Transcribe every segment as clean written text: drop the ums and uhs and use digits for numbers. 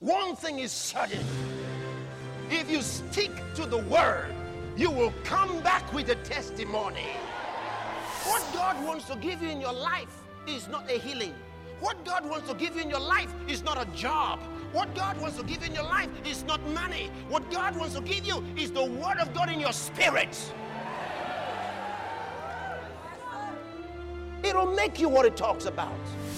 One thing is certain. If you stick to the word, you will come back with a testimony. What God wants to give you in your life is not a healing. What God wants to give you in your life is not a job. What God wants to give you in your life is not money. What God wants to give you is the word of God in your spirit. It'll make you what it talks about.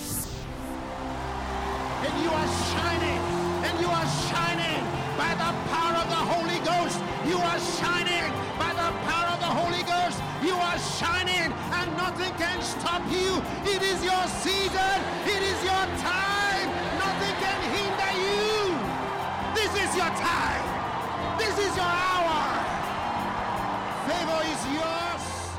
And you are shining. And you are shining by the power of the Holy Ghost. You are shining by the power of the Holy Ghost. You are shining and nothing can stop you. It is your season. It is your time. Nothing can hinder you. This is your time. This is your hour. Favor is yours.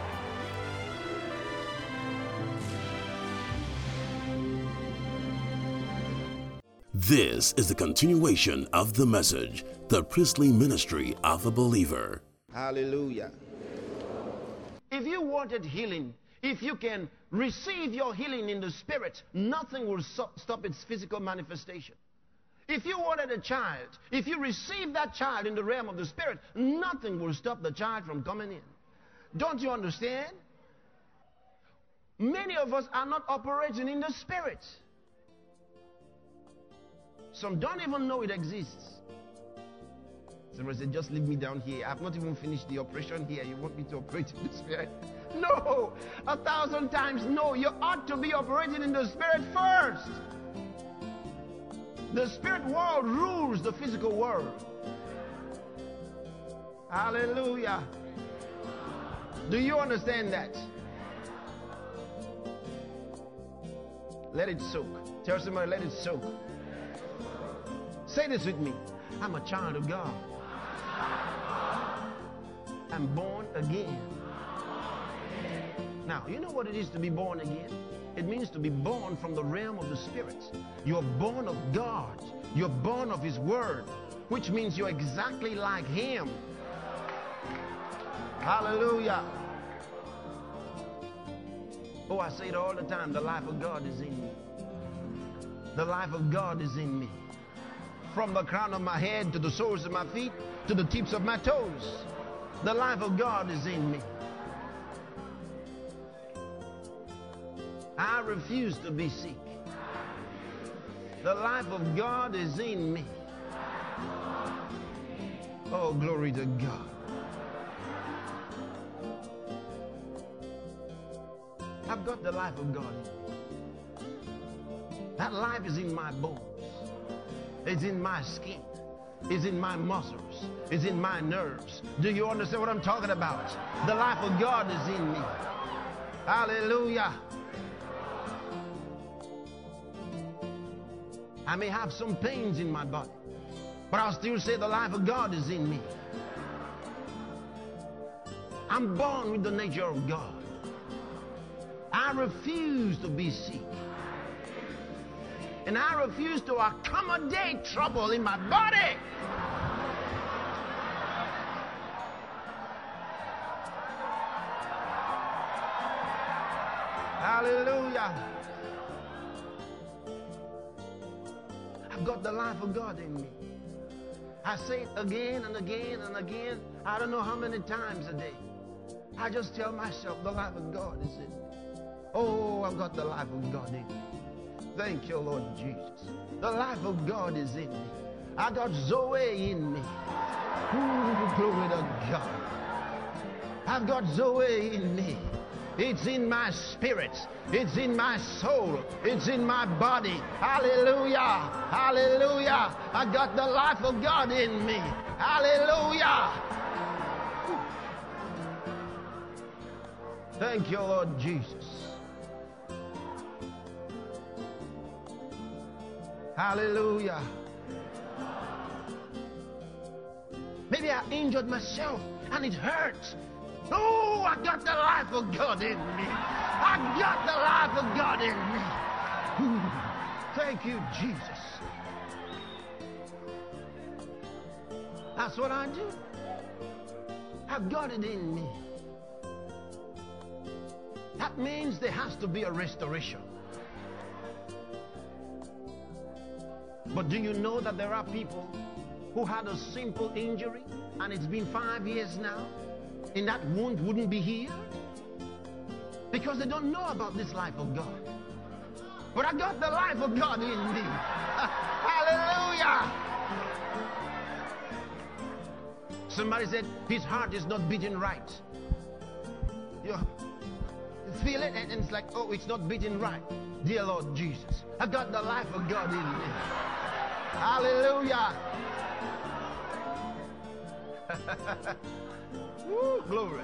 This is the continuation of the message, the priestly ministry of a believer. Hallelujah. If you wanted healing, if you can receive your healing in the spirit, nothing will stop its physical manifestation. If you wanted a child, if you receive that child in the realm of the spirit, nothing will stop the child from coming in. Don't you understand? Many of us are not operating in the spirit. Some don't even know it exists. Somebody said, just leave me down here. I have not even finished the operation here. You want me to operate in the spirit? No, 1,000 times no. You ought to be operating in the spirit first. The spirit world rules the physical world. Hallelujah. Do you understand that? Let it soak. Tell somebody, let it soak. Say this with me. I'm a child of God. I'm born again. Now, you know what it is to be born again? It means to be born from the realm of the Spirit. You're born of God. You're born of His Word, which means you're exactly like Him. Hallelujah. Oh, I say it all the time. The life of God is in me. The life of God is in me. From the crown of my head to the soles of my feet to the tips of my toes. The life of God is in me. I refuse to be sick. The life of God is in me. Oh, glory to God. I've got the life of God in me. That life is in my bones. It's in my skin. It's in my muscles. It's in my nerves. Do you understand what I'm talking about? The life of God is in me. Hallelujah. I may have some pains in my body, but I'll still say the life of God is in me. I'm born with the nature of God. I refuse to be sick. And I refuse to accommodate trouble in my body. Hallelujah. I've got the life of God in me. I say it again and again and again. I don't know how many times a day. I just tell myself the life of God is in me. Oh, I've got the life of God in me. Thank you, Lord Jesus. The life of God is in me. I got Zoe in me. Ooh, glory to God. I've got Zoe in me. It's in my spirit. It's in my soul. It's in my body. Hallelujah. Hallelujah. I got the life of God in me. Hallelujah. Thank you, Lord Jesus. Hallelujah. Maybe I injured myself and it hurts. Oh, I got the life of God in me. I got the life of God in me. Ooh, thank you, Jesus. That's what I do. I've got it in me. That means there has to be a restoration. But do you know that there are people who had a simple injury and it's been 5 years now and that wound wouldn't be healed? Because they don't know about this life of God. But I got the life of God in me. Hallelujah. Somebody said his heart is not beating right. You feel it and it's like, oh, it's not beating right. Dear Lord Jesus, I got the life of God in me. Hallelujah. Woo, glory.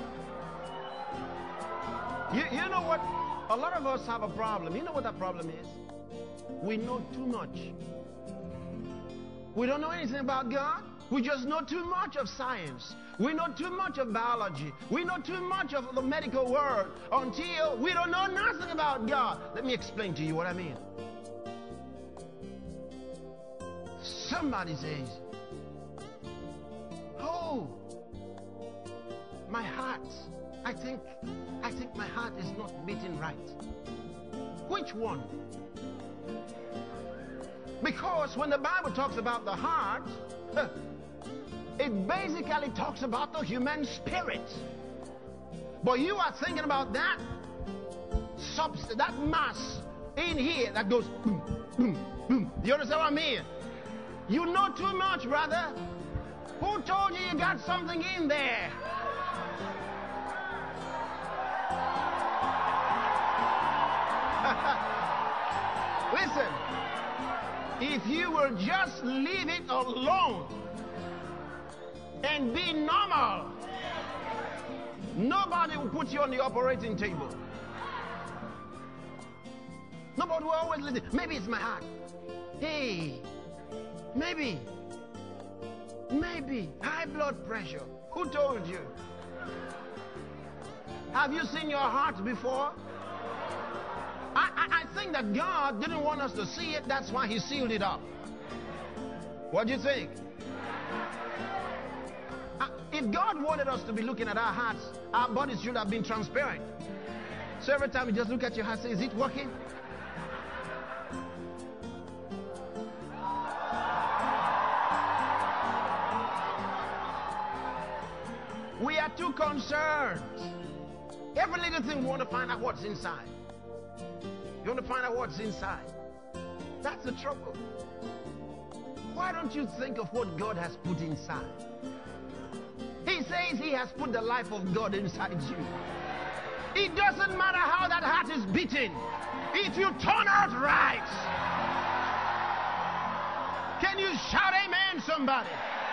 You know what? A lot of us have a problem. You know what that problem is? We know too much. We don't know anything about God. We just know too much of science. We know too much of biology. We know too much of the medical world until we don't know nothing about God. Let me explain to you what I mean. Somebody says, oh, my heart, I think my heart is not beating right. Which one? Because when the Bible talks about the heart, it basically talks about the human spirit. But you are thinking about that substance, that mass in here that goes boom, boom, boom. You understand what I mean? You know too much, brother. Who told you you got something in there? Listen, if you will just leave it alone and be normal, nobody will put you on the operating table. Nobody will always listen. Maybe it's my heart. Hey, maybe high blood pressure. Who told you? Have you seen your heart before? I think that God didn't want us to see it. That's why he sealed it up. What do you think? If God wanted us to be looking at our hearts, our bodies should have been transparent. So every time you just look at your heart, say, is it working? We are too concerned. Every little thing we want to find out what's inside. You want to find out what's inside. That's the trouble. Why don't you think of what God has put inside? He says he has put the life of God inside you. It doesn't matter how that heart is beating. If you turn out right. Can you shout amen, somebody?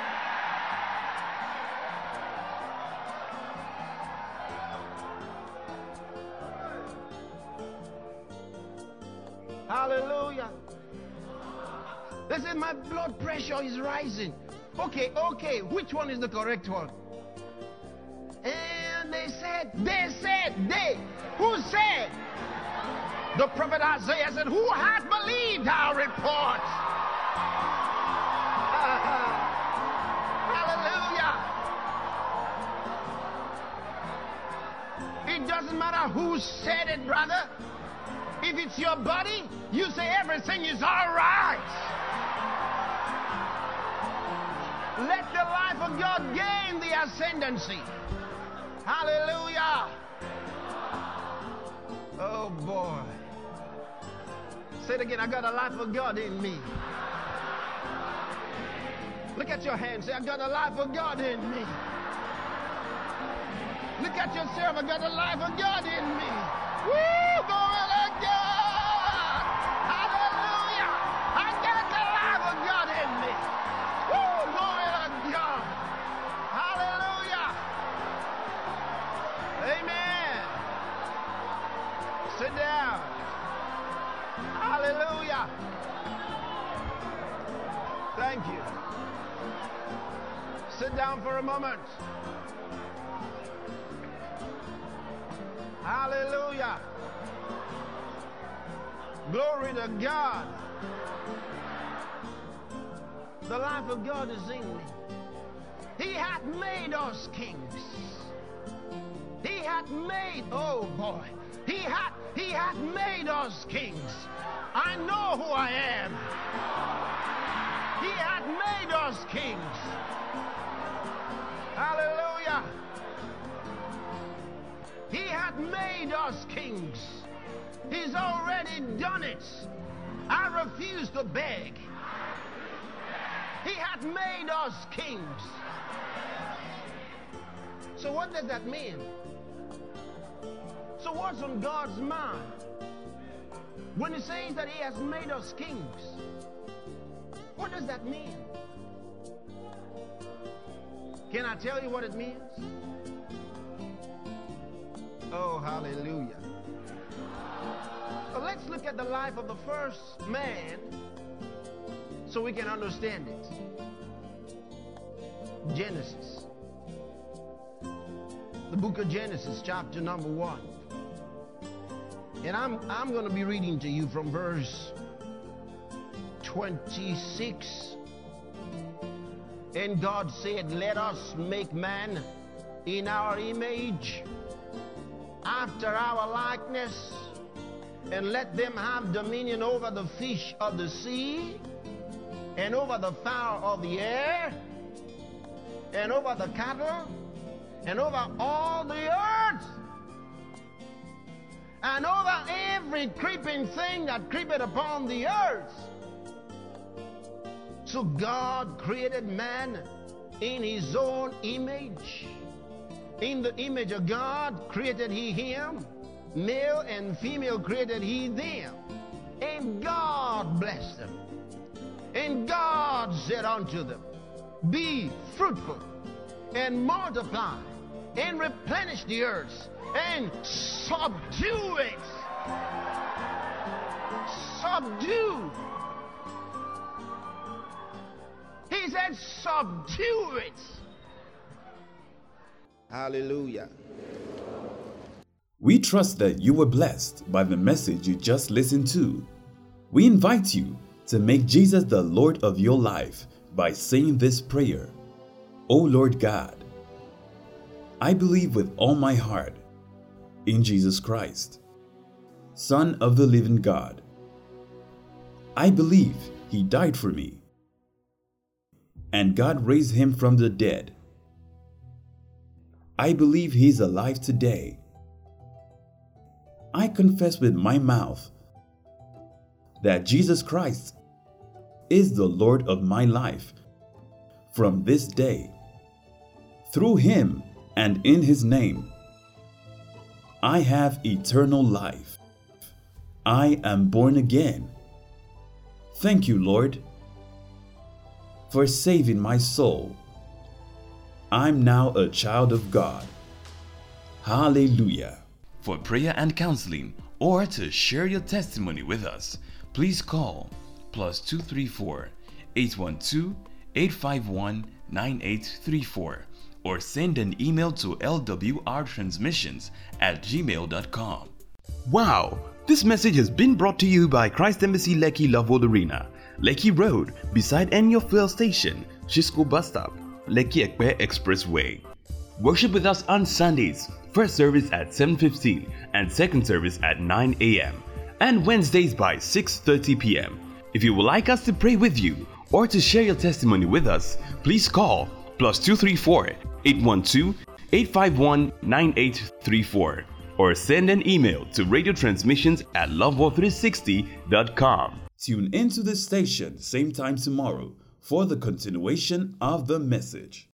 Hallelujah. They said my blood pressure is rising. Okay, which one is the correct one? And who said? The prophet Isaiah said, who hath believed our report? Hallelujah. It doesn't matter who said it, brother. If it's your body, you say everything is all right. Let the life of God gain the ascendancy. Hallelujah. Oh boy. Say it again. I got a life of God in me. Look at your hand. Say, I got a life of God in me. Look at yourself. I got a life of God in me. Woo! Glory to God! Hallelujah! I got the life of God in me. Woo! Glory to God! Hallelujah! Amen. Sit down. Hallelujah! Thank you. Sit down for a moment. Hallelujah. Glory to God. The life of God is in me. He hath made us kings. He hath made, oh boy, he hath made us kings. I know who I am. us kings. Hallelujah. He had made us kings. He's already done it. I refuse to beg. He had made us kings. So what does that mean? So what's on God's mind when he says that he has made us kings? What does that mean? Can I tell you what it means? Oh, hallelujah. Well, let's look at the life of the first man so we can understand it. Genesis. The book of Genesis, chapter number 1. And I'm going to be reading to you from verse 26. And God said, let us make man in our image, after our likeness, and let them have dominion over the fish of the sea, and over the fowl of the air, and over the cattle, and over all the earth, and over every creeping thing that creepeth upon the earth. So God created man in his own image. In the image of God created he him. Male and female created he them. And God blessed them. And God said unto them, be fruitful and multiply and replenish the earth and subdue it. Subdue. He said, subdue it. Hallelujah. We trust that you were blessed by the message you just listened to. We invite you to make Jesus the Lord of your life by saying this prayer. O Lord God, I believe with all my heart in Jesus Christ, Son of the living God. I believe he died for me, and God raised him from the dead. I believe he is alive today. I confess with my mouth that Jesus Christ is the Lord of my life from this day. Through him and in his name, I have eternal life. I am born again. Thank you, Lord, for saving my soul. I'm now a child of God. Hallelujah. For prayer and counseling, or to share your testimony with us, please call +234 812 851 9834 or send an email to lwrtransmissions@gmail.com. Wow! This message has been brought to you by Christ Embassy Lekki Loveworld Arena, Lekki Road, beside Enyo Fuel Station, Chisco Bus Stop, Lekki Ekpe Expressway. Worship with us on Sundays, first service at 7:15 and second service at 9 a.m. and Wednesdays by 6:30 p.m. If you would like us to pray with you or to share your testimony with us, please call +234 812 851 9834 or send an email to radiotransmissions@loveworld360.com. Tune into this station same time tomorrow for the continuation of the message.